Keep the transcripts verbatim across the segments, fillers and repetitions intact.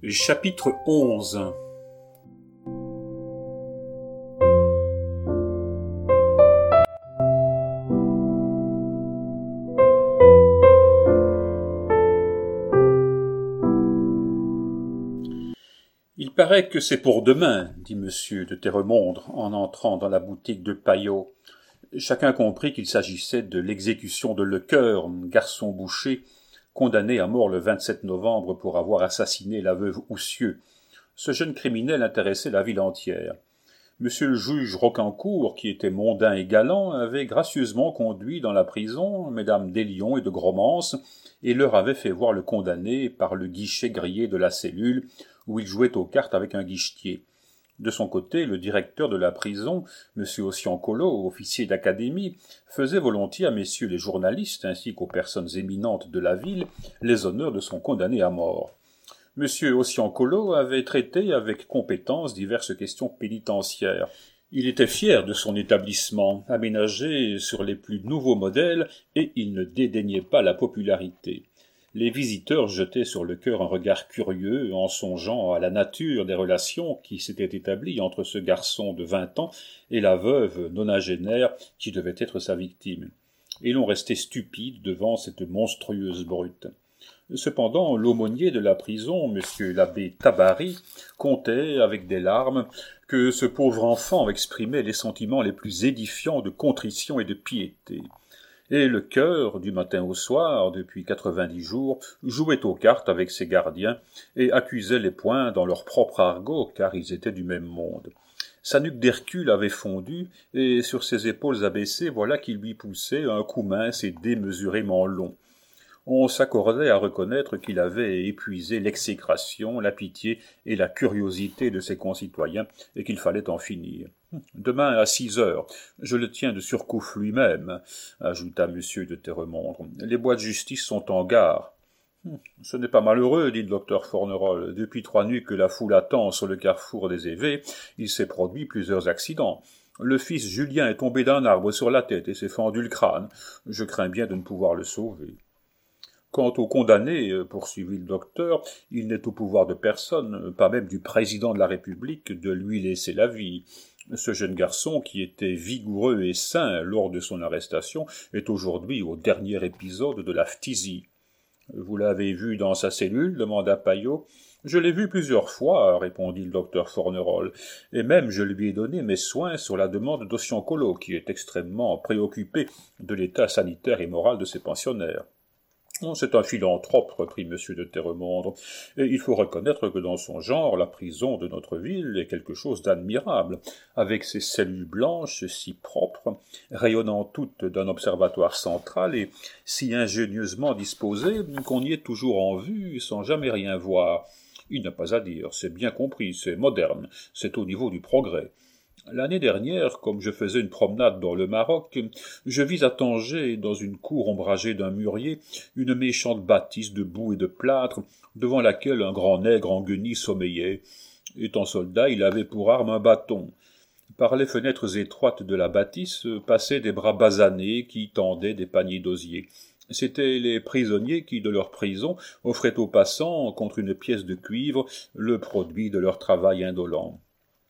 Chapitre onze. Il paraît que c'est pour demain, dit monsieur de Téremondre en entrant dans la boutique de Paillot. Chacun comprit qu'il s'agissait de l'exécution de Lecœur, garçon boucher, condamné à mort le vingt-sept novembre pour avoir assassiné la veuve Houssieu. Ce jeune criminel intéressait la ville entière. Monsieur le juge Rocancourt, qui était mondain et galant, avait gracieusement conduit dans la prison mesdames Deslions et de Gromance, et leur avait fait voir le condamné par le guichet grillé de la cellule, où il jouait aux cartes avec un guichetier. De son côté, le directeur de la prison, M. Ossian-Collot, officier d'académie, faisait volontiers à messieurs les journalistes, ainsi qu'aux personnes éminentes de la ville, les honneurs de son condamné à mort. M. Ossian-Collot avait traité avec compétence diverses questions pénitentiaires. Il était fier de son établissement, aménagé sur les plus nouveaux modèles, et il ne dédaignait pas la popularité. Les visiteurs jetaient sur Lecœur un regard curieux en songeant à la nature des relations qui s'étaient établies entre ce garçon de vingt ans et la veuve nonagénaire qui devait être sa victime. Et l'on restait stupide devant cette monstrueuse brute. Cependant, l'aumônier de la prison, monsieur l'abbé Tabary, comptait avec des larmes que ce pauvre enfant exprimait les sentiments les plus édifiants de contrition et de piété. Et Lecœur, du matin au soir, depuis quatre-vingt-dix jours, jouait aux cartes avec ses gardiens et accusait les poings dans leur propre argot, car ils étaient du même monde. Sa nuque d'Hercule avait fondu, et sur ses épaules abaissées, voilà qu'il lui poussait un cou mince et démesurément long. On s'accordait à reconnaître qu'il avait épuisé l'exécration, la pitié et la curiosité de ses concitoyens, et qu'il fallait en finir. « Demain à six heures, je le tiens de surcouf lui-même, » ajouta monsieur de Téremondre. « Les bois de justice sont en gare. »« Ce n'est pas malheureux, dit le docteur Fornerol. Depuis trois nuits que la foule attend sur le carrefour des Évés, il s'est produit plusieurs accidents. Le fils Julien est tombé d'un arbre sur la tête et s'est fendu le crâne. Je crains bien de ne pouvoir le sauver. » Quant au condamné, poursuivit le docteur, il n'est au pouvoir de personne, pas même du président de la République, de lui laisser la vie. Ce jeune garçon, qui était vigoureux et sain lors de son arrestation, est aujourd'hui au dernier épisode de la phtisie. « Vous l'avez vu dans sa cellule » demanda Paillot. « Je l'ai vu plusieurs fois, » répondit le docteur Fornerol, « et même je lui ai donné mes soins sur la demande d'Ossian-Collot, qui est extrêmement préoccupé de l'état sanitaire et moral de ses pensionnaires. » « C'est un philanthrope, reprit monsieur de Téremondre, et il faut reconnaître que dans son genre, la prison de notre ville est quelque chose d'admirable, avec ses cellules blanches si propres, rayonnant toutes d'un observatoire central et si ingénieusement disposées qu'on y est toujours en vue sans jamais rien voir. Il n'y a pas à dire, c'est bien compris, c'est moderne, c'est au niveau du progrès. L'année dernière, comme je faisais une promenade dans le Maroc, je vis à Tanger, dans une cour ombragée d'un mûrier, une méchante bâtisse de boue et de plâtre, devant laquelle un grand nègre en guenilles sommeillait. Étant soldat, il avait pour arme un bâton. Par les fenêtres étroites de la bâtisse passaient des bras basanés qui tendaient des paniers d'osier. C'étaient les prisonniers qui, de leur prison, offraient aux passants, contre une pièce de cuivre, le produit de leur travail indolent.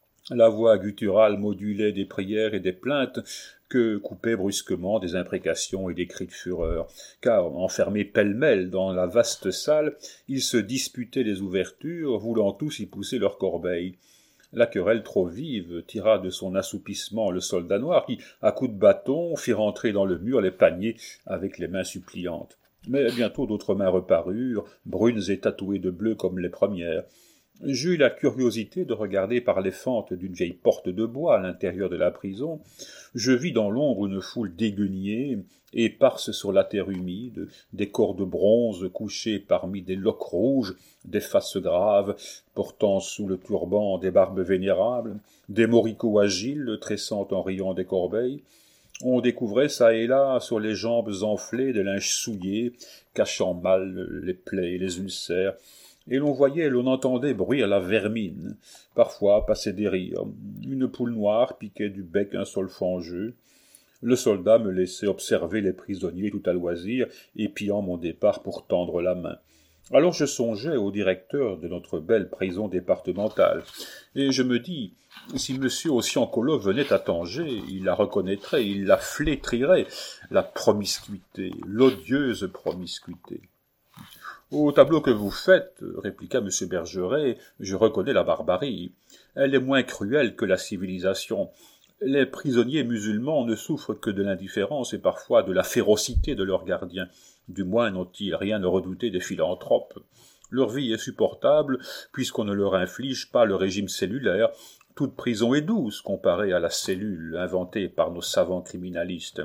La voix gutturale modulait des prières et des plaintes que coupaient brusquement des imprécations et des cris de fureur, car, enfermés pêle-mêle dans la vaste salle, ils se disputaient les ouvertures, voulant tous y pousser leurs corbeilles. La querelle trop vive tira de son assoupissement le soldat noir qui, à coups de bâton, fit rentrer dans le mur les paniers avec les mains suppliantes. Mais bientôt d'autres mains reparurent, brunes et tatouées de bleu comme les premières. J'eus la curiosité de regarder par les fentes d'une vieille porte de bois à l'intérieur de la prison. Je vis dans l'ombre une foule déguenillée, éparse sur la terre humide, des corps de bronze couchés parmi des loques rouges, des faces graves, portant sous le turban des barbes vénérables, des moricots agiles tressant en riant des corbeilles. On découvrait çà et là sur les jambes enflées des linges souillés, cachant mal les plaies et les ulcères, et l'on voyait et l'on entendait bruire la vermine. Parfois passaient des rires. Une poule noire piquait du bec un solfangeux. Le soldat me laissait observer les prisonniers tout à loisir, épiant mon départ pour tendre la main. Alors je songeais au directeur de notre belle prison départementale, et je me dis, si monsieur Ossiancolo venait à Tanger, il la reconnaîtrait, il la flétrirait, la promiscuité, l'odieuse promiscuité. Au tableau que vous faites, répliqua M. Bergeret, je reconnais la barbarie. Elle est moins cruelle que la civilisation. Les prisonniers musulmans ne souffrent que de l'indifférence et parfois de la férocité de leurs gardiens. Du moins n'ont-ils rien à redouter des philanthropes. Leur vie est supportable, puisqu'on ne leur inflige pas le régime cellulaire. Toute prison est douce comparée à la cellule inventée par nos savants criminalistes.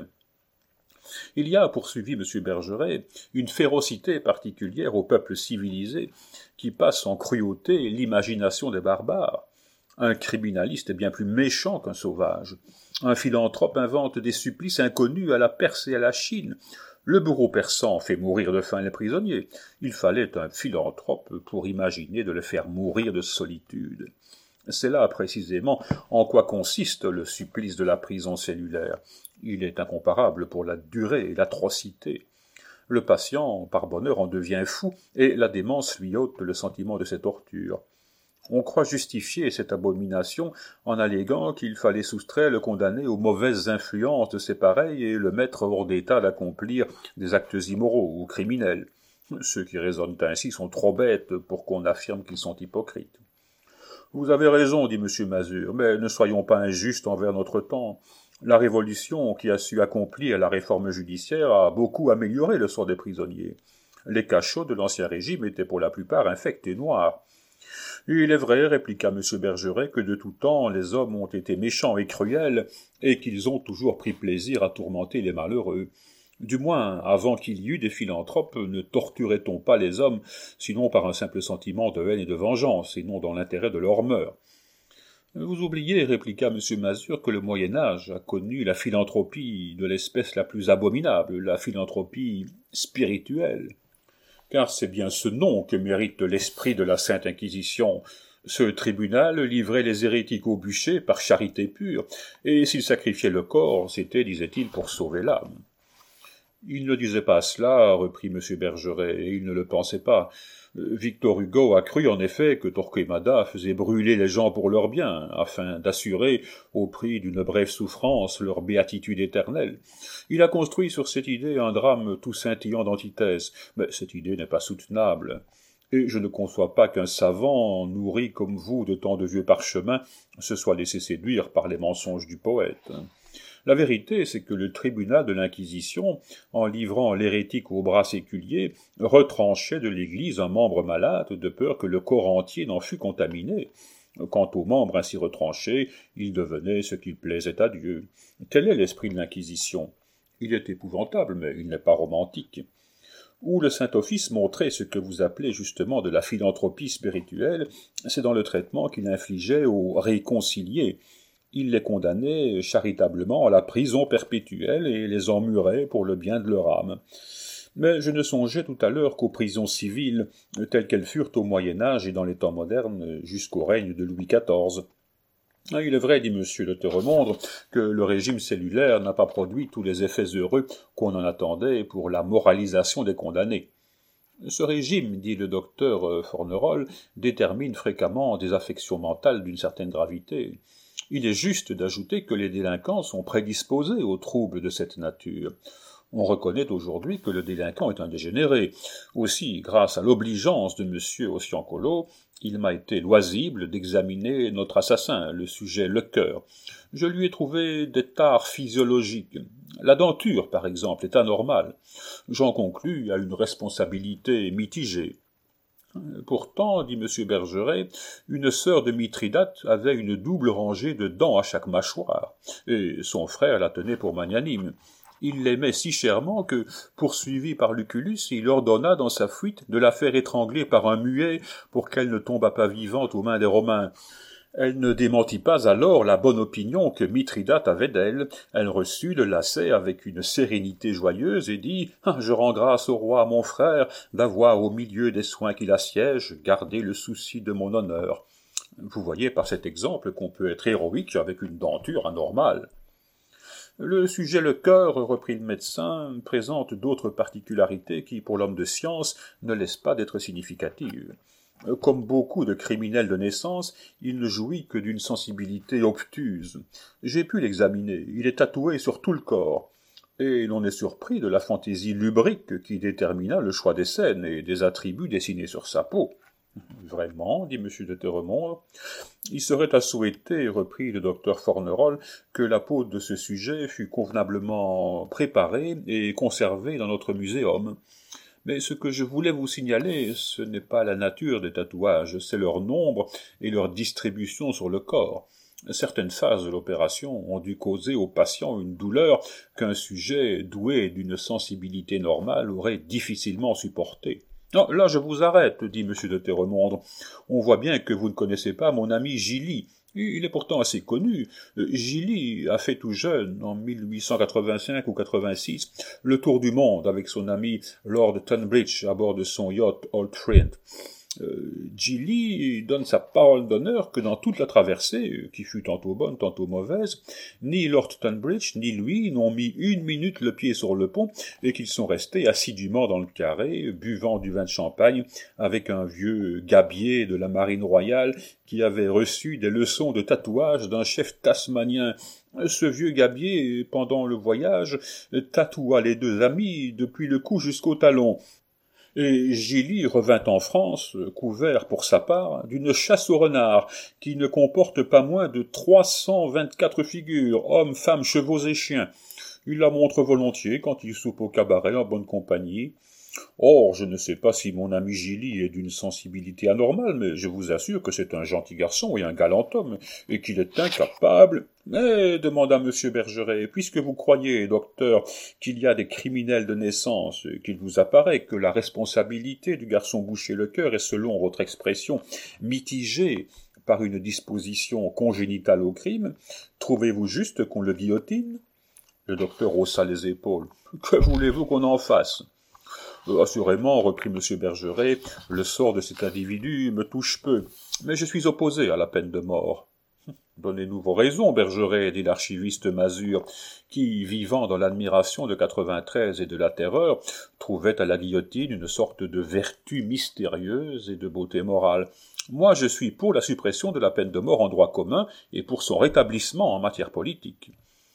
Il y a, poursuivit M. Bergeret, une férocité particulière au peuple civilisé qui passe en cruauté l'imagination des barbares. Un criminaliste est bien plus méchant qu'un sauvage. Un philanthrope invente des supplices inconnus à la Perse et à la Chine. Le bourreau persan fait mourir de faim les prisonniers. Il fallait un philanthrope pour imaginer de les faire mourir de solitude. C'est là précisément en quoi consiste le supplice de la prison cellulaire. Il est incomparable pour la durée et l'atrocité. Le patient, par bonheur, en devient fou, et la démence lui ôte le sentiment de ses tortures. On croit justifier cette abomination en alléguant qu'il fallait soustraire le condamné aux mauvaises influences de ses pareils et le mettre hors d'état d'accomplir des actes immoraux ou criminels. Ceux qui raisonnent ainsi sont trop bêtes pour qu'on affirme qu'ils sont hypocrites. Vous avez raison, dit M. Mazure, mais ne soyons pas injustes envers notre temps. La Révolution, qui a su accomplir la réforme judiciaire, a beaucoup amélioré le sort des prisonniers. Les cachots de l'Ancien Régime étaient pour la plupart infects et noirs. Il est vrai, répliqua M. Bergeret, que de tout temps les hommes ont été méchants et cruels, et qu'ils ont toujours pris plaisir à tourmenter les malheureux. Du moins, avant qu'il y eût des philanthropes, ne torturait-on pas les hommes, sinon par un simple sentiment de haine et de vengeance, et non dans l'intérêt de leurs mœurs. Vous oubliez, répliqua M. Mazure, que le Moyen-Âge a connu la philanthropie de l'espèce la plus abominable, la philanthropie spirituelle. Car c'est bien ce nom que mérite l'esprit de la Sainte Inquisition. Ce tribunal livrait les hérétiques au bûcher par charité pure, et s'il sacrifiait le corps, c'était, disait-il, pour sauver l'âme. Il ne disait pas cela, reprit M. Bergeret, et il ne le pensait pas. Victor Hugo a cru en effet que Torquemada faisait brûler les gens pour leur bien, afin d'assurer, au prix d'une brève souffrance, leur béatitude éternelle. Il a construit sur cette idée un drame tout scintillant d'antithèse, mais cette idée n'est pas soutenable. Et je ne conçois pas qu'un savant, nourri comme vous de tant de vieux parchemins, se soit laissé séduire par les mensonges du poète. La vérité, c'est que le tribunal de l'Inquisition, en livrant l'hérétique au bras séculier, retranchait de l'Église un membre malade de peur que le corps entier n'en fût contaminé. Quant aux membres ainsi retranchés, ils devenaient ce qu'il plaisait à Dieu. Tel est l'esprit de l'Inquisition. Il est épouvantable, mais il n'est pas romantique. Où le Saint-Office montrait ce que vous appelez justement de la philanthropie spirituelle, c'est dans le traitement qu'il infligeait aux réconciliés. Il les condamnait charitablement à la prison perpétuelle et les emmurait pour le bien de leur âme. Mais je ne songeais tout à l'heure qu'aux prisons civiles, telles qu'elles furent au Moyen-Âge et dans les temps modernes, jusqu'au règne de Louis quatorze. Il est vrai, dit M. de Terremondre, que le régime cellulaire n'a pas produit tous les effets heureux qu'on en attendait pour la moralisation des condamnés. Ce régime, dit le docteur Fornerol, détermine fréquemment des affections mentales d'une certaine gravité. Il est juste d'ajouter que les délinquants sont prédisposés aux troubles de cette nature. On reconnaît aujourd'hui que le délinquant est un dégénéré. Aussi, grâce à l'obligeance de M. Ossiancolo, il m'a été loisible d'examiner notre assassin, le sujet Lecœur. Je lui ai trouvé des tares physiologiques. La denture, par exemple, est anormale. J'en conclus à une responsabilité mitigée. Pourtant, dit M. Bergeret, une sœur de Mithridate avait une double rangée de dents à chaque mâchoire, et son frère la tenait pour magnanime. Il l'aimait si chèrement que, poursuivi par Lucullus, il ordonna dans sa fuite de la faire étrangler par un muet pour qu'elle ne tombât pas vivante aux mains des Romains. Elle ne démentit pas alors la bonne opinion que Mithridate avait d'elle. Elle reçut le lacet avec une sérénité joyeuse et dit ah, « Je rends grâce au roi, mon frère, d'avoir, au milieu des soins qui l'assiègent, gardé le souci de mon honneur. » Vous voyez par cet exemple qu'on peut être héroïque avec une denture anormale. Le sujet le cœur, reprit le médecin, présente d'autres particularités qui, pour l'homme de science, ne laissent pas d'être significatives. Comme beaucoup de criminels de naissance, il ne jouit que d'une sensibilité obtuse. J'ai pu l'examiner, il est tatoué sur tout le corps, et l'on est surpris de la fantaisie lubrique qui détermina le choix des scènes et des attributs dessinés sur sa peau. « Vraiment, dit M. de Terremondre, il serait à souhaiter, reprit le docteur Fornerol, que la peau de ce sujet fût convenablement préparée et conservée dans notre muséum. Mais ce que je voulais vous signaler, ce n'est pas la nature des tatouages, c'est leur nombre et leur distribution sur le corps. Certaines phases de l'opération ont dû causer au patient une douleur qu'un sujet doué d'une sensibilité normale aurait difficilement supportée. Non, là je vous arrête, dit M. de Terremondre. On voit bien que vous ne connaissez pas mon ami Gilly. Il est pourtant assez connu. Gilly a fait tout jeune, en mille huit cent quatre-vingt-cinq ou quatre-vingt-six, le tour du monde avec son ami Lord Tunbridge à bord de son yacht Old Friend. Euh, Gilly donne sa parole d'honneur que dans toute la traversée, qui fut tantôt bonne, tantôt mauvaise, ni Lord Tunbridge ni lui n'ont mis une minute le pied sur le pont et qu'ils sont restés assidûment dans le carré, buvant du vin de champagne avec un vieux gabier de la marine royale qui avait reçu des leçons de tatouage d'un chef tasmanien. Ce vieux gabier, pendant le voyage, tatoua les deux amis depuis le cou jusqu'au talon. Et Gilly revint en France, couvert pour sa part d'une chasse au renard, qui ne comporte pas moins de trois cent vingt-quatre figures, hommes, femmes, chevaux et chiens. Il la montre volontiers quand il soupe au cabaret en bonne compagnie. Or, je ne sais pas si mon ami Gilly est d'une sensibilité anormale, mais je vous assure que c'est un gentil garçon et un galant homme, et qu'il est incapable... Mais, demanda M. Bergeret, puisque vous croyez, docteur, qu'il y a des criminels de naissance, et qu'il vous apparaît que la responsabilité du garçon Boucher-le-Cœur est, selon votre expression, mitigée par une disposition congénitale au crime, trouvez-vous juste qu'on le guillotine? Le docteur haussa les épaules. Que voulez-vous qu'on en fasse? Euh, assurément, reprit M. Bergeret, le sort de cet individu me touche peu, mais je suis opposé à la peine de mort. Donnez-nous vos raisons, Bergeret, dit l'archiviste Mazure, qui, vivant dans l'admiration de quatre-vingt-treize et de la terreur, trouvait à la guillotine une sorte de vertu mystérieuse et de beauté morale. Moi, je suis pour la suppression de la peine de mort en droit commun et pour son rétablissement en matière politique.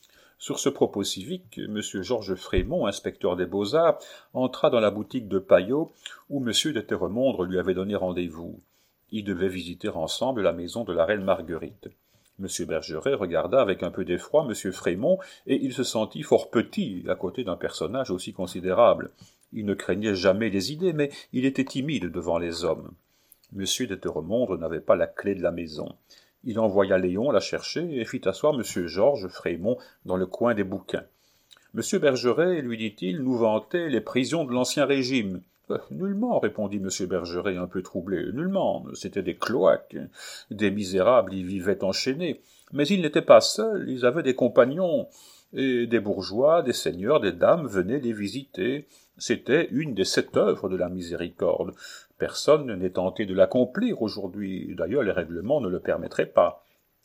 Sur ce propos civique, M. Georges Frémont, inspecteur des Beaux-Arts, entra dans la boutique de Payot, où M. de Terremondre lui avait donné rendez-vous. Ils devaient visiter ensemble la maison de la reine Marguerite. M. Bergeret regarda avec un peu d'effroi M. Frémont, et il se sentit fort petit à côté d'un personnage aussi considérable. Il ne craignait jamais les idées, mais il était timide devant les hommes. M. de Terremondre n'avait pas la clé de la maison. Il envoya Léon la chercher et fit asseoir M. Georges Frémont dans le coin des bouquins. « M. Bergeret, lui dit-il, nous vantait les prisons de l'Ancien Régime. Euh, »« Nullement, répondit M. Bergeret un peu troublé. « Nullement, c'étaient des cloaques. Des misérables y vivaient enchaînés. Mais ils n'étaient pas seuls, ils avaient des compagnons. Et des bourgeois, des seigneurs, des dames venaient les visiter. C'était une des sept œuvres de la miséricorde. Personne n'est tenté de l'accomplir aujourd'hui. D'ailleurs, les règlements ne le permettraient pas.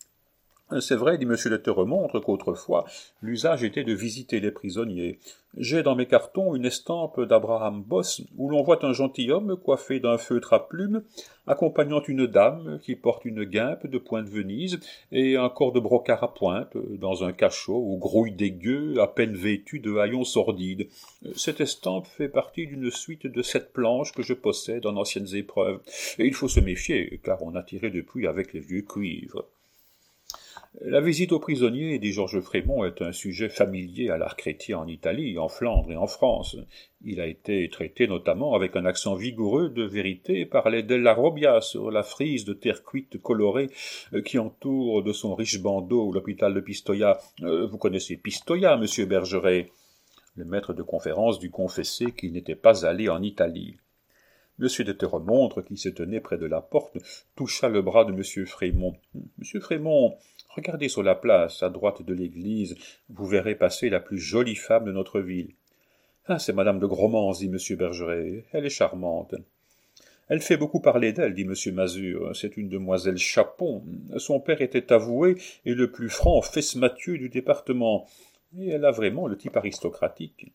C'est vrai, dit M. de Terremondre, qu'autrefois, l'usage était de visiter les prisonniers. J'ai dans mes cartons une estampe d'Abraham Boss, où l'on voit un gentilhomme coiffé d'un feutre à plumes, accompagnant une dame qui porte une guimpe de point de Venise et un corps de brocart à pointe, dans un cachot où grouille des gueux à peine vêtus de haillons sordides. Cette estampe fait partie d'une suite de sept planches que je possède en anciennes épreuves, et il faut se méfier, car on a tiré depuis avec les vieux cuivres. La visite aux prisonniers, dit Georges Frémont, est un sujet familier à l'art chrétien en Italie, en Flandre et en France. Il a été traité notamment avec un accent vigoureux de vérité par les Della Robbia sur la frise de terre cuite colorée qui entoure de son riche bandeau l'hôpital de Pistoia. Euh, vous connaissez Pistoia, monsieur Bergeret? Le maître de conférence dut confesser qu'il n'était pas allé en Italie. Monsieur de Terremondre, qui se tenait près de la porte, toucha le bras de monsieur Frémont. « Monsieur Frémont, regardez sur la place, à droite de l'église, vous verrez passer la plus jolie femme de notre ville. »« Ah, c'est madame de Gromans, dit monsieur Bergeret, elle est charmante. »« Elle fait beaucoup parler d'elle, dit monsieur Mazure, c'est une demoiselle Chapon. Son père était avoué et le plus franc fesse-Mathieu du département. et elle a vraiment le type aristocratique.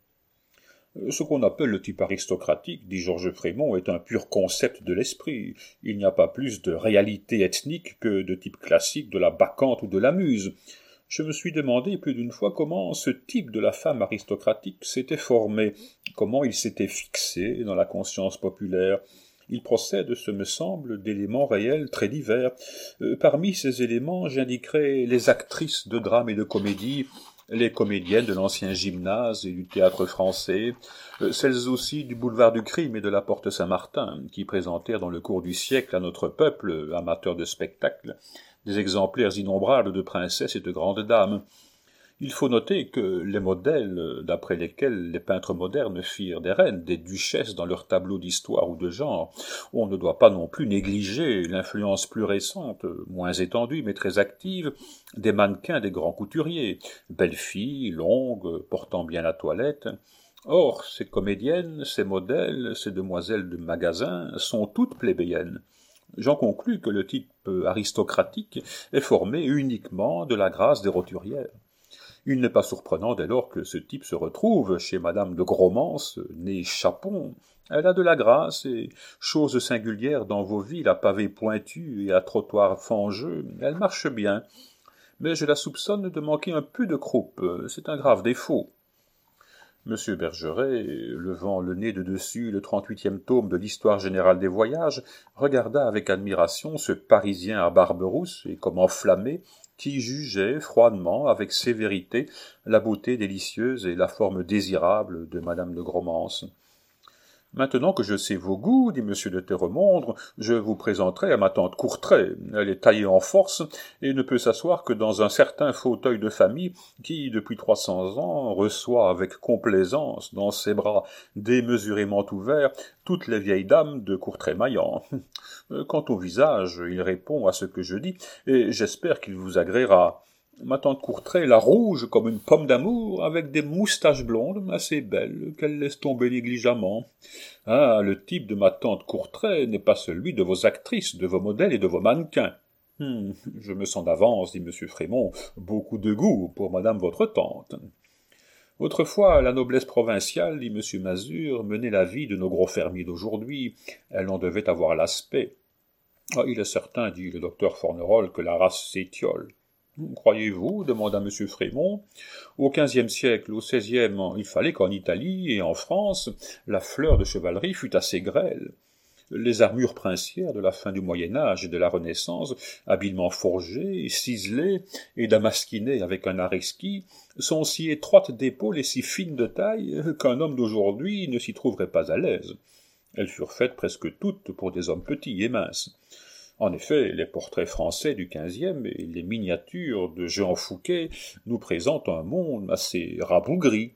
Ce qu'on appelle le type aristocratique, dit Georges Frémont, est un pur concept de l'esprit. Il n'y a pas plus de réalité ethnique que de type classique de la bacchante ou de la muse. Je me suis demandé plus d'une fois comment ce type de la femme aristocratique s'était formé, comment il s'était fixé dans la conscience populaire. Il procède, ce me semble, d'éléments réels très divers. Euh, parmi ces éléments, j'indiquerai les actrices de drame et de comédie, les comédiennes de l'ancien gymnase et du théâtre français, euh, celles aussi du boulevard du Crime et de la Porte Saint-Martin, qui présentèrent dans le cours du siècle à notre peuple, amateur de spectacle, des exemplaires innombrables de princesses et de grandes dames. Il faut noter que les modèles d'après lesquels les peintres modernes firent des reines, des duchesses dans leurs tableaux d'histoire ou de genre, on ne doit pas non plus négliger l'influence plus récente, moins étendue mais très active, des mannequins des grands couturiers, belles filles, longues, portant bien la toilette. Or, ces comédiennes, ces modèles, ces demoiselles de magasin sont toutes plébéiennes. J'en conclus que le type aristocratique est formé uniquement de la grâce des roturières. Il n'est pas surprenant dès lors que ce type se retrouve chez madame de Gromance, née Chapon. Elle a de la grâce et, chose singulière dans vos villes à pavés pointus et à trottoirs fangeux, elle marche bien. Mais je la soupçonne de manquer un peu de croupe, c'est un grave défaut. Monsieur Bergeret, levant le nez de dessus le trente-huitième tome de l'Histoire générale des voyages, regarda avec admiration ce Parisien à barbe rousse et comme enflammé, qui jugeait froidement, avec sévérité, la beauté délicieuse et la forme désirable de madame de Gromance. « Maintenant que je sais vos goûts, dit monsieur de Téremondre, je vous présenterai à ma tante Courtrai. Elle est taillée en force et ne peut s'asseoir que dans un certain fauteuil de famille qui, depuis trois cents ans, reçoit avec complaisance dans ses bras démesurément ouverts toutes les vieilles dames de Courtrai-Maillan. Quant au visage, il répond à ce que je dis, et j'espère qu'il vous agréera. Ma tante Courtrai, la rouge comme une pomme d'amour, avec des moustaches blondes assez belles, qu'elle laisse tomber négligemment. Ah, le type de ma tante Courtrai n'est pas celui de vos actrices, de vos modèles et de vos mannequins. Hum, je me sens d'avance, dit monsieur Frémont, beaucoup de goût pour madame votre tante. Autrefois, la noblesse provinciale, dit monsieur Mazure, menait la vie de nos gros fermiers d'aujourd'hui. Elle en devait avoir l'aspect. Ah, il est certain, dit le docteur Fornerol, que la race s'étiole. Croyez-vous demanda M. Frémont. Au quinzième siècle, au seizième, il fallait qu'en Italie et en France, la fleur de chevalerie fût assez grêle. Les armures princières de la fin du Moyen-Âge et de la Renaissance, habilement forgées, ciselées et damasquinées avec un art exquis, sont si étroites d'épaule et si fines de taille qu'un homme d'aujourd'hui ne s'y trouverait pas à l'aise. Elles furent faites presque toutes pour des hommes petits et minces. En effet, les portraits français du quinzième et les miniatures de Jean Fouquet nous présentent un monde assez rabougri.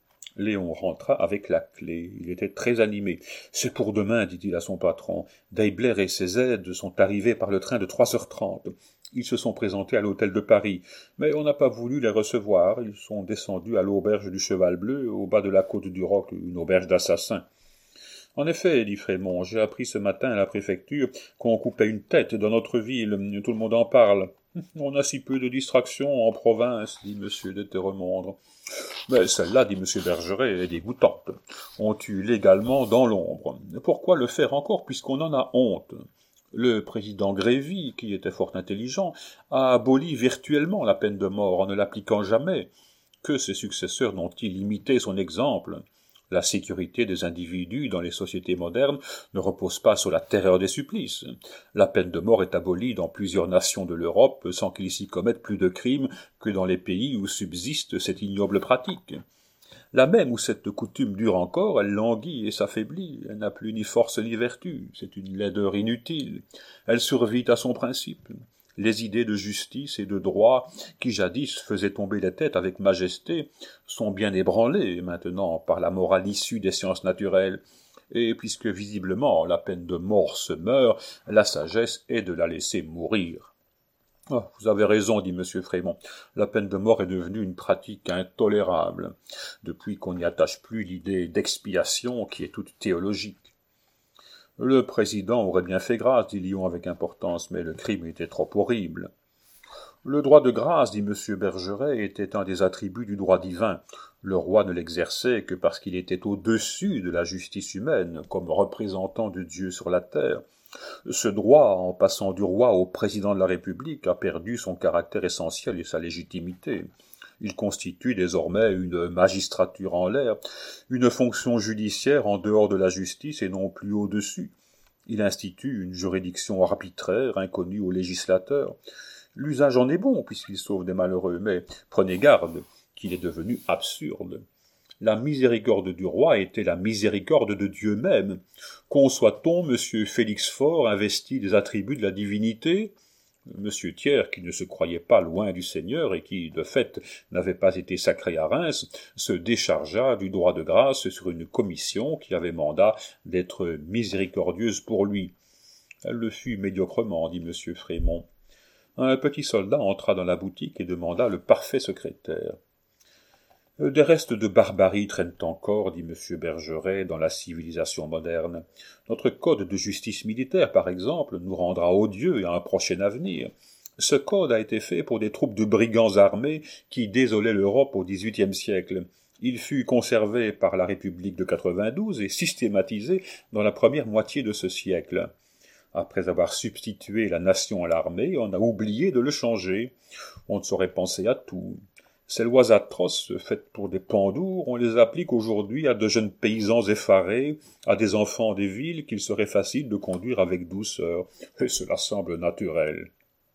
Léon rentra avec la clé. Il était très animé. « C'est pour demain, dit-il à son patron. Deibler et ses aides sont arrivés par le train de trois heures trente. Ils se sont présentés à l'hôtel de Paris, mais on n'a pas voulu les recevoir. Ils sont descendus à l'auberge du Cheval Bleu, au bas de la côte du Roc, une auberge d'assassins. » En effet, dit Frémont, j'ai appris ce matin à la préfecture qu'on coupait une tête dans notre ville, tout le monde en parle. On a si peu de distractions en province, dit monsieur de Téremondre. Mais celle-là, dit monsieur Bergeret, est dégoûtante. On tue légalement dans l'ombre. Pourquoi le faire encore puisqu'on en a honte? Le président Grévy, qui était fort intelligent, a aboli virtuellement la peine de mort en ne l'appliquant jamais. Que ses successeurs n'ont-ils imité son exemple? La sécurité des individus dans les sociétés modernes ne repose pas sur la terreur des supplices. La peine de mort est abolie dans plusieurs nations de l'Europe sans qu'il s'y commette plus de crimes que dans les pays où subsiste cette ignoble pratique. Là même où cette coutume dure encore, elle languit et s'affaiblit, elle n'a plus ni force ni vertu, c'est une laideur inutile, elle survit à son principe. Les idées de justice et de droit, qui jadis faisaient tomber les têtes avec majesté, sont bien ébranlées maintenant par la morale issue des sciences naturelles, et puisque visiblement la peine de mort se meurt, la sagesse est de la laisser mourir. Oh, vous avez raison, dit M. Frémont, la peine de mort est devenue une pratique intolérable, depuis qu'on n'y attache plus l'idée d'expiation qui est toute théologique. Le président aurait bien fait grâce, dit Léon avec importance, mais le crime était trop horrible. Le droit de grâce, dit M. Bergeret, était un des attributs du droit divin. Le roi ne l'exerçait que parce qu'il était au-dessus de la justice humaine, comme représentant de Dieu sur la terre. Ce droit, en passant du roi au président de la République, a perdu son caractère essentiel et sa légitimité. Il constitue désormais une magistrature en l'air, une fonction judiciaire en dehors de la justice et non plus au-dessus. Il institue une juridiction arbitraire inconnue aux législateurs. L'usage en est bon, puisqu'il sauve des malheureux, mais prenez garde qu'il est devenu absurde. La miséricorde du roi était la miséricorde de Dieu même. Conçoit-on M. Félix Faure investi des attributs de la divinité ? M. Thiers, qui ne se croyait pas loin du Seigneur et qui, de fait, n'avait pas été sacré à Reims, se déchargea du droit de grâce sur une commission qui avait mandat d'être miséricordieuse pour lui. Elle le fut médiocrement, dit M. Frémont. Un petit soldat entra dans la boutique et demanda le parfait secrétaire. « Des restes de barbarie traînent encore, dit M. Bergeret, dans la civilisation moderne. Notre code de justice militaire, par exemple, nous rendra odieux à un prochain avenir. Ce code a été fait pour des troupes de brigands armés qui désolaient l'Europe au dix-huitième siècle. Il fut conservé par la République de quatre-vingt-douze et systématisé dans la première moitié de ce siècle. Après avoir substitué la nation à l'armée, on a oublié de le changer. On ne saurait penser à tout. Ces lois atroces, faites pour des pendours, on les applique aujourd'hui à de jeunes paysans effarés, à des enfants des villes qu'il serait facile de conduire avec douceur, et cela semble naturel.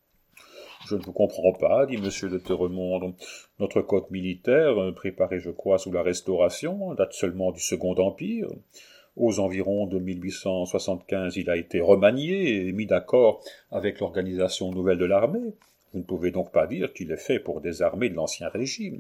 Je ne vous comprends pas, dit M. de Terremonde. Notre code militaire, préparé, je crois, sous la Restauration, date seulement du Second Empire. Aux environs de mille huit cent soixante-quinze, il a été remanié et mis d'accord avec l'organisation nouvelle de l'armée. Vous ne pouvez donc pas dire qu'il est fait pour des armées de l'Ancien Régime.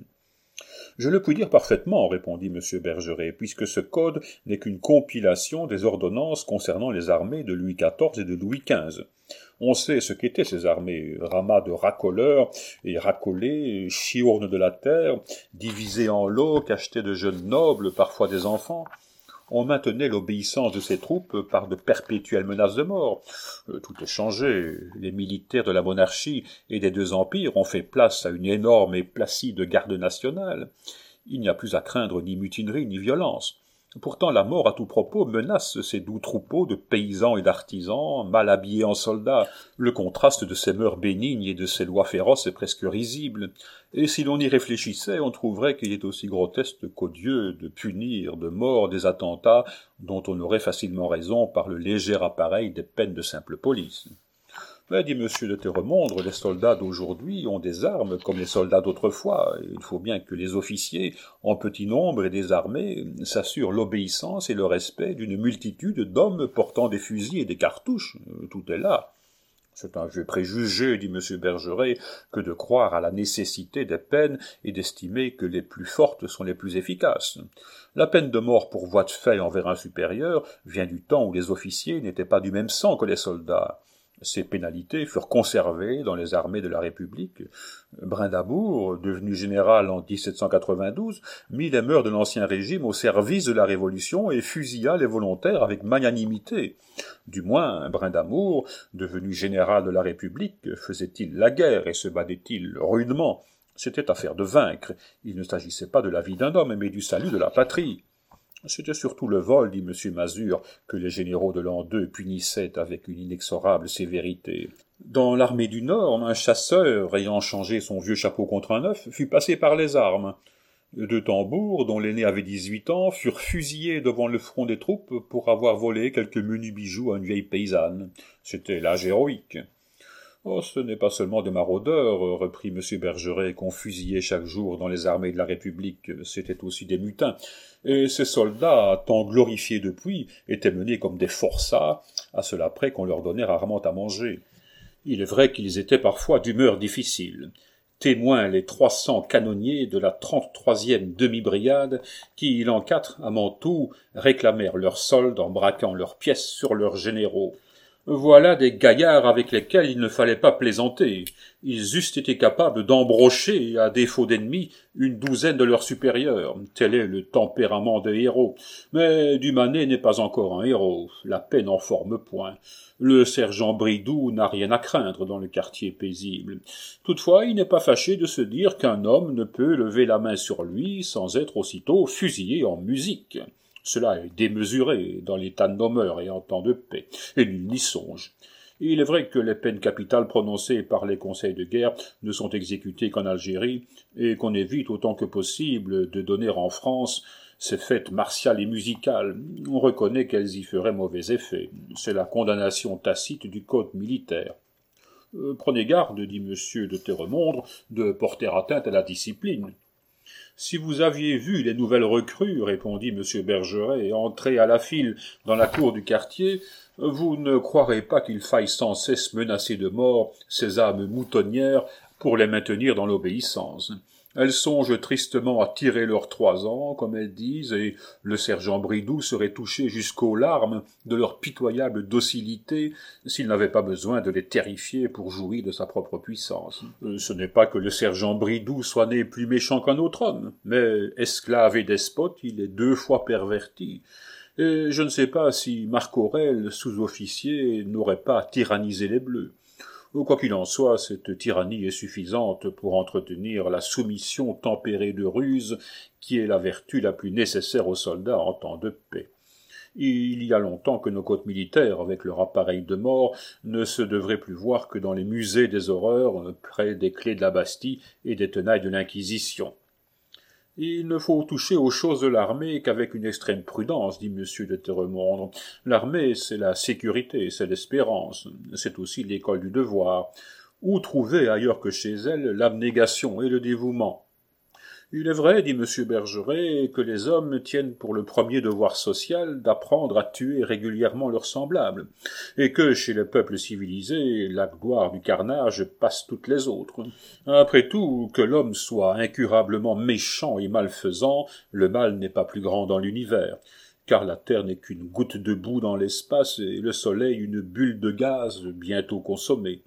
Je le puis dire parfaitement, répondit M. Bergeret, puisque ce code n'est qu'une compilation des ordonnances concernant les armées de Louis quatorze et de Louis quinze. On sait ce qu'étaient ces armées, ramas de racoleurs et racolés, chiournes de la terre, divisés en lots, cachetés de jeunes nobles, parfois des enfants. On maintenait l'obéissance de ces troupes par de perpétuelles menaces de mort. Tout est changé. Les militaires de la monarchie et des deux empires ont fait place à une énorme et placide garde nationale. Il n'y a plus à craindre ni mutinerie ni violence. Pourtant la mort à tout propos menace ces doux troupeaux de paysans et d'artisans, mal habillés en soldats. Le contraste de ces mœurs bénignes et de ces lois féroces est presque risible. Et si l'on y réfléchissait, on trouverait qu'il est aussi grotesque qu'odieux de punir de mort des attentats dont on aurait facilement raison par le léger appareil des peines de simple police. Mais, dit M. de Terremonde, les soldats d'aujourd'hui ont des armes comme les soldats d'autrefois. Il faut bien que les officiers, en petit nombre et désarmés, s'assurent l'obéissance et le respect d'une multitude d'hommes portant des fusils et des cartouches. Tout est là. C'est un vieux préjugé, dit M. Bergeret, que de croire à la nécessité des peines et d'estimer que les plus fortes sont les plus efficaces. La peine de mort pour voie de fait envers un supérieur vient du temps où les officiers n'étaient pas du même sang que les soldats. Ces pénalités furent conservées dans les armées de la République. Brindamour, devenu général en dix-sept cent quatre-vingt-douze, mit les mœurs de l'Ancien Régime au service de la Révolution et fusilla les volontaires avec magnanimité. Du moins, Brindamour, devenu général de la République, faisait-il la guerre et se battait-il rudement. C'était affaire de vaincre. Il ne s'agissait pas de la vie d'un homme, mais du salut de la patrie. C'était surtout le vol, dit M. Mazure, que les généraux de l'an deux punissaient avec une inexorable sévérité. Dans l'armée du Nord, un chasseur, ayant changé son vieux chapeau contre un neuf, fut passé par les armes. Deux tambours, dont l'aîné avait dix-huit ans, furent fusillés devant le front des troupes pour avoir volé quelques menus bijoux à une vieille paysanne. C'était l'âge héroïque. Oh, ce n'est pas seulement des maraudeurs, reprit M. Bergeret, qu'on fusillait chaque jour dans les armées de la République, c'était aussi des mutins. Et ces soldats, tant glorifiés depuis, étaient menés comme des forçats, à cela près qu'on leur donnait rarement à manger. Il est vrai qu'ils étaient parfois d'humeur difficile. Témoins les trois cents canonniers de la trente-troisième demi-brigade qui, l'an quatre, à Mantoue, réclamèrent leur solde en braquant leurs pièces sur leurs généraux. Voilà des gaillards avec lesquels il ne fallait pas plaisanter. Ils eussent été capables d'embrocher, à défaut d'ennemis, une douzaine de leurs supérieurs. Tel est le tempérament des héros. Mais Dumanet n'est pas encore un héros. La paix n'en forme point. Le sergent Bridoux n'a rien à craindre dans le quartier paisible. Toutefois, il n'est pas fâché de se dire qu'un homme ne peut lever la main sur lui sans être aussitôt fusillé en musique. Cela est démesuré dans l'état de nos mœurs et en temps de paix, et nul n'y songe. Il est vrai que les peines capitales prononcées par les conseils de guerre ne sont exécutées qu'en Algérie, et qu'on évite autant que possible de donner en France ces fêtes martiales et musicales. On reconnaît qu'elles y feraient mauvais effet. C'est la condamnation tacite du code militaire. Euh, prenez garde, dit monsieur de Téremondre, de porter atteinte à la discipline. Si vous aviez vu les nouvelles recrues, répondit M. Bergeret, entrer à la file dans la cour du quartier, vous ne croirez pas qu'il faille sans cesse menacer de mort ces âmes moutonnières pour les maintenir dans l'obéissance. Elles songent tristement à tirer leurs trois ans, comme elles disent, et le sergent Bridoux serait touché jusqu'aux larmes de leur pitoyable docilité s'il n'avait pas besoin de les terrifier pour jouir de sa propre puissance. Ce n'est pas que le sergent Bridoux soit né plus méchant qu'un autre homme, mais esclave et despote, il est deux fois perverti. Et je ne sais pas si Marc Aurèle, sous-officier, n'aurait pas tyrannisé les Bleus. Quoi qu'il en soit, cette tyrannie est suffisante pour entretenir la soumission tempérée de ruse, qui est la vertu la plus nécessaire aux soldats en temps de paix. Il y a longtemps que nos côtes militaires, avec leur appareil de mort, ne se devraient plus voir que dans les musées des horreurs, près des clés de la Bastille et des tenailles de l'Inquisition. Il ne faut toucher aux choses de l'armée qu'avec une extrême prudence, dit monsieur de Téremondre. L'armée, c'est la sécurité, c'est l'espérance, c'est aussi l'école du devoir. Où trouver ailleurs que chez elle l'abnégation et le dévouement? Il est vrai, dit monsieur Bergeret, que les hommes tiennent pour le premier devoir social d'apprendre à tuer régulièrement leurs semblables, et que, chez les peuples civilisés, la gloire du carnage passe toutes les autres. Après tout, que l'homme soit incurablement méchant et malfaisant, le mal n'est pas plus grand dans l'univers, car la terre n'est qu'une goutte de boue dans l'espace et le soleil une bulle de gaz bientôt consommée.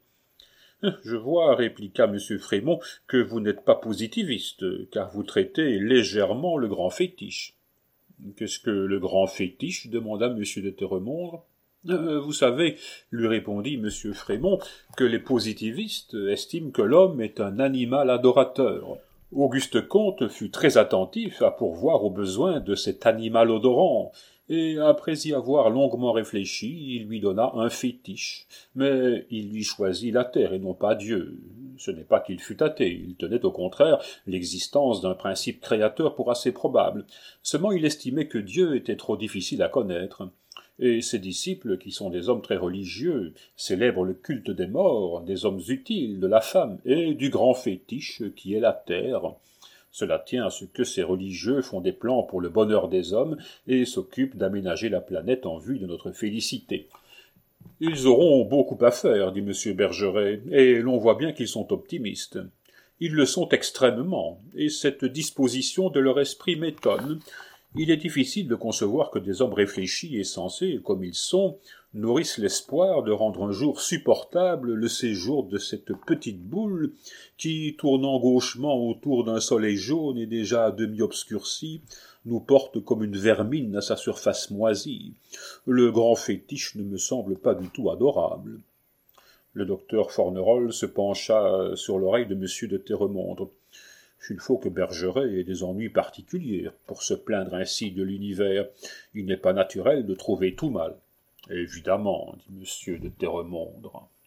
« Je vois, répliqua M. Frémont, que vous n'êtes pas positiviste, car vous traitez légèrement le grand fétiche. »« Qu'est-ce que le grand fétiche ?» demanda M. de Téremondre. Euh, « Vous savez, lui répondit M. Frémont, que les positivistes estiment que l'homme est un animal adorateur. » Auguste Comte fut très attentif à pourvoir aux besoins de cet animal odorant, et après y avoir longuement réfléchi, il lui donna un fétiche. Mais il lui choisit la terre et non pas Dieu. Ce n'est pas qu'il fût athée, il tenait au contraire l'existence d'un principe créateur pour assez probable. Seulement il estimait que Dieu était trop difficile à connaître. Et ses disciples, qui sont des hommes très religieux, célèbrent le culte des morts, des hommes utiles, de la femme, et du grand fétiche qui est la terre. Cela tient à ce que ces religieux font des plans pour le bonheur des hommes et s'occupent d'aménager la planète en vue de notre félicité. « Ils auront beaucoup à faire, dit M. Bergeret, et l'on voit bien qu'ils sont optimistes. Ils le sont extrêmement, et cette disposition de leur esprit m'étonne. Il est difficile de concevoir que des hommes réfléchis et sensés, comme ils sont, nourrissent l'espoir de rendre un jour supportable le séjour de cette petite boule qui, tournant gauchement autour d'un soleil jaune et déjà à demi obscurci, nous porte comme une vermine à sa surface moisie. Le grand fétiche ne me semble pas du tout adorable. » Le docteur Fornerol se pencha sur l'oreille de M. de Téremondre. « Il faut que Bergeret ait des ennuis particuliers pour se plaindre ainsi de l'univers. Il n'est pas naturel de trouver tout mal. »« Évidemment, dit M. de Téremondre.